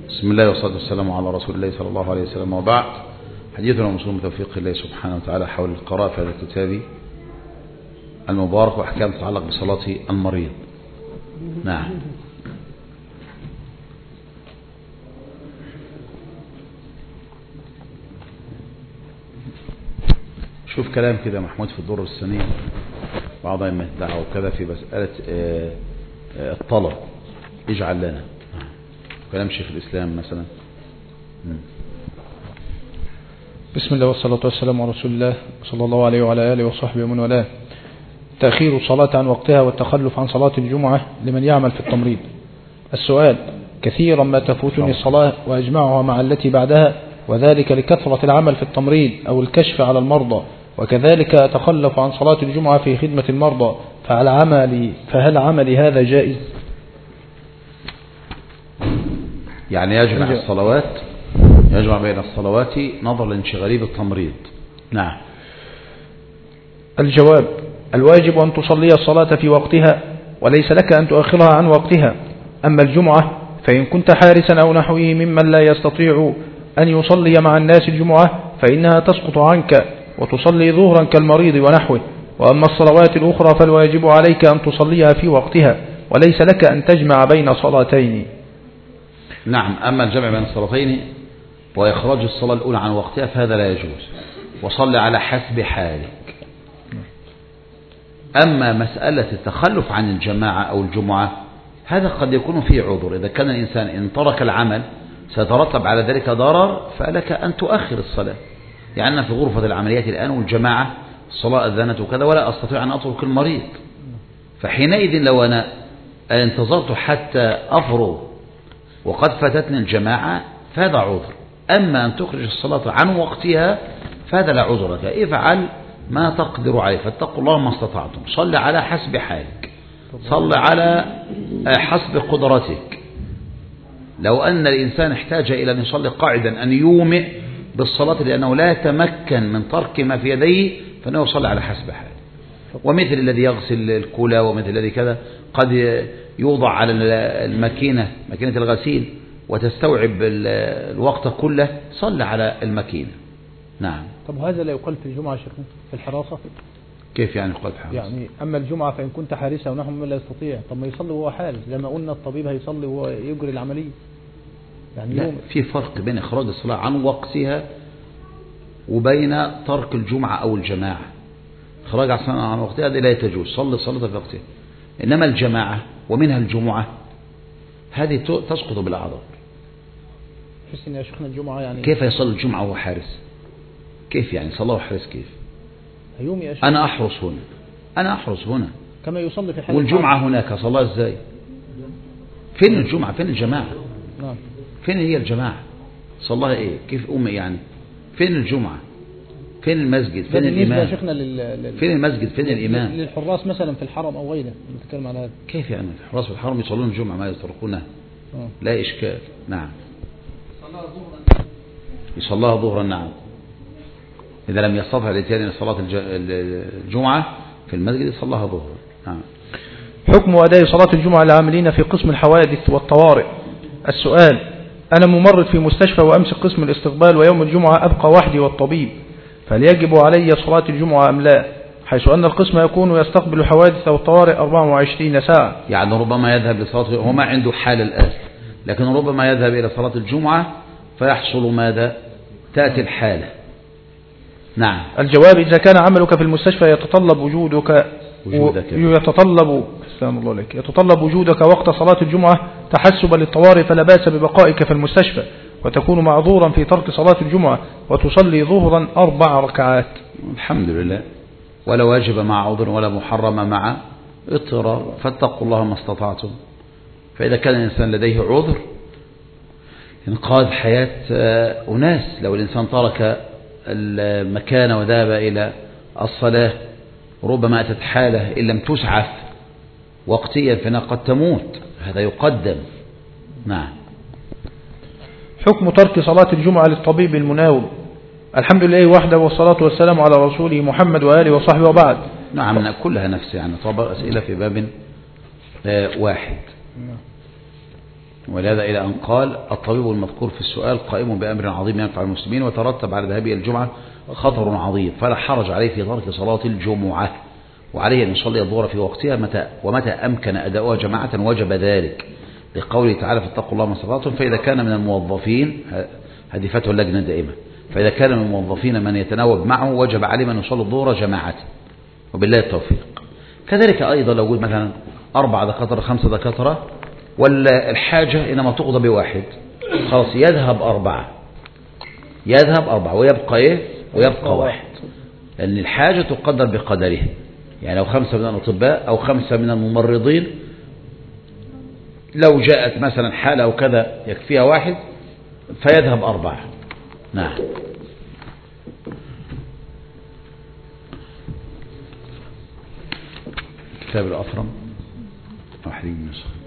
بسم الله والصلاة والسلام على رسول الله صلى الله عليه وسلم، وبعد. حديثنا ومسلم بتوفيق الله سبحانه وتعالى حول القراءة في هذا الكتاب المبارك وأحكام تتعلق بصلاة المريض. نعم. شوف كلام كده محمود في الدور الثانية بعض أئمة الدعوة وكذا في مسألة الطلب اجعل لنا، كلام شيخ الإسلام مثلا. بسم الله والصلاة والسلام على رسول الله صلى الله عليه وعلى آله وصحبه ومن والاه. تأخير الصلاة عن وقتها والتخلف عن صلاة الجمعة لمن يعمل في التمريض. السؤال: كثيرا ما تفوتني الصلاة وأجمعها مع التي بعدها، وذلك لكثرة العمل في التمريض أو الكشف على المرضى، وكذلك أتخلف عن صلاة الجمعة في خدمة المرضى، فهل عملي هذا جائز؟ يعني يجمع الصلوات، يجمع بين الصلوات نظرا لانشغاله بالتمريض. نعم. الجواب: الواجب أن تصلي الصلاة في وقتها، وليس لك أن تؤخرها عن وقتها. أما الجمعة فإن كنت حارسا أو نحوه ممن لا يستطيع أن يصلي مع الناس الجمعة فإنها تسقط عنك وتصلي ظهرا كالمريض ونحوه. وأما الصلوات الأخرى فالواجب عليك أن تصليها في وقتها، وليس لك أن تجمع بين صلاتين. نعم. أما الجمع بين الصلاتين وإخراج الصلاة الأولى عن وقتها فهذا لا يجوز، وصل على حسب حالك. أما مسألة التخلف عن الجماعة أو الجمعة هذا قد يكون فيه عذر، إذا كان الإنسان إن ترك العمل سيترتب على ذلك ضرر فلك أن تؤخر الصلاة. يعني أنا في غرفة العمليات الآن والجماعة الصلاة أذنت وكذا ولا أستطيع أن أترك المريض، فحينئذ لو أنا انتظرت حتى أفرغ وقد فاتتني الجماعة فهذا عذر. أما أن تخرج الصلاة عن وقتها فهذا لا عذر لك، افعل ما تقدر عليه، فاتقوا الله ما استطعتم. صل على حسب حالك، صل على حسب قدرتك. لو أن الإنسان احتاج إلى أن يصلي قاعدا أن يومئ بالصلاة لأنه لا يتمكن من ترك ما في يديه فإنه يصلي على حسب حاله. ومثل الذي يغسل الكلى ومثل الذي كذا قد يوضع على الماكينة، ماكينة الغسيل، وتستوعب الوقت كله، صلى على الماكينة. نعم. طب هذا لا يقال في الجمعة شيخنا في الحراسة؟ كيف يعني يقال في الحراسة؟ يعني أما الجمعة فإن كنت حارسة ونحو من لا يستطيع، طب ما يصلي وهو حارس، لما قلنا الطبيب هيصلي وهو يجري العملية. يعني لا، في فرق بين إخراج الصلاة عن وقتها وبين ترك الجمعة أو الجماعة. إخراج الصلاة عن وقتها هذه لا تجوز، صلي الصلاة في وقتها. إنما الجماعة ومنها الجمعة هذه تسقط بالأعذار. حس إن يا شيخنا الجمعة يعني كيف يصلي الجمعة وهو حارس؟ كيف يعني صلى وهو حارس؟ كيف؟ يوم يا شيخ أنا أحرس هنا، أنا أحرس هنا كما يصلي في حال والجمعة هناك، صلاة إزاي؟ فين الجمعة؟ فين الجماعة؟ نعم. فين هي الجماعة؟ صلاها إيه؟ كيف يعني؟ فين الجمعة؟ فين المسجد؟ فين الإمام؟ فين المسجد؟ فين الإمام؟ للحراس مثلا في الحرم أو غيره، نتكلم على هذا. كيف يعني الحراس في الحرم يصلون الجمعة ما يتركونها؟ لا إشكال. نعم. يصلىها ظهرا. نعم. إذا لم يستطع الاتيان صلاة الجمعة في المسجد يصلىها ظهرا. نعم. حكم أداء صلاة الجمعة للعاملين في قسم الحوادث والطوارئ. السؤال: أنا ممرض في مستشفى وأمسك قسم الاستقبال، ويوم الجمعة أبقى وحدي والطبيب، فهل يجب علي صلاة الجمعة أم لا؟ حيث أن القسم يكون يستقبل الحوادث والطوارئ 24 ساعة. يعني ربما يذهب لصلاة، هو ما عنده حال الآن، لكن ربما يذهب إلى صلاة الجمعة فيحصل ماذا؟ تأتي الحالة. نعم. الجواب: إذا كان عملك في المستشفى يتطلب يتطلب وجودك وقت صلاة الجمعة تحسبا للطوارئ، فلا بأس ببقائك في المستشفى، وتكون معذورا في ترك صلاة الجمعة وتصلي ظهرا 4 ركعات. الحمد لله. ولا واجب مع عذر ولا محرم مع اضطرار، فاتقوا الله ما استطعتم. فإذا كان الإنسان لديه عذر انقاذ حياة أناس، لو الإنسان ترك المكان وذهب إلى الصلاة ربما أتت حالة إن لم تسعف وقتيا فإنها قد تموت، هذا يقدم. نعم. حكم ترك صلاة الجمعة للطبيب المناوب. الحمد لله وحده والصلاة والسلام على رسوله محمد وآله وصحبه وبعد. نعم. كلها نفس يعني طبعا أسئلة في باب واحد. ولهذا إلى أن قال الطبيب المذكور في السؤال قائم بأمر عظيم ينفع المسلمين وترتب على ذهابه الجمعة خطر عظيم فلا حرج عليه في ترك صلاة الجمعة وعليه أن يصلي الظهر في وقتها ومتى أمكن أداؤها جماعة وجب ذلك لقوله تعالى فاتقوا الله ما استطعتم. فإذا كان من الموظفين، هذه فتوى اللجنة دائما، فإذا كان من الموظفين من يتناوب معه وجب عليه من يصلي الظهر جماعة وبالله التوفيق. كذلك أيضا لو وجد مثلا 4 دكاترة 5 دكاترة ولا الحاجة إنما تقضى بواحد، خلاص يذهب 4 ويبقى إيه؟ ويبقى 1، لأن الحاجة تقدر بقدرها. يعني لو 5 من الأطباء أو 5 من الممرضين لو جاءت مثلا حالة أو كذا يكفيها 1 فيذهب 4. نعم. كتاب الأفرم واحد من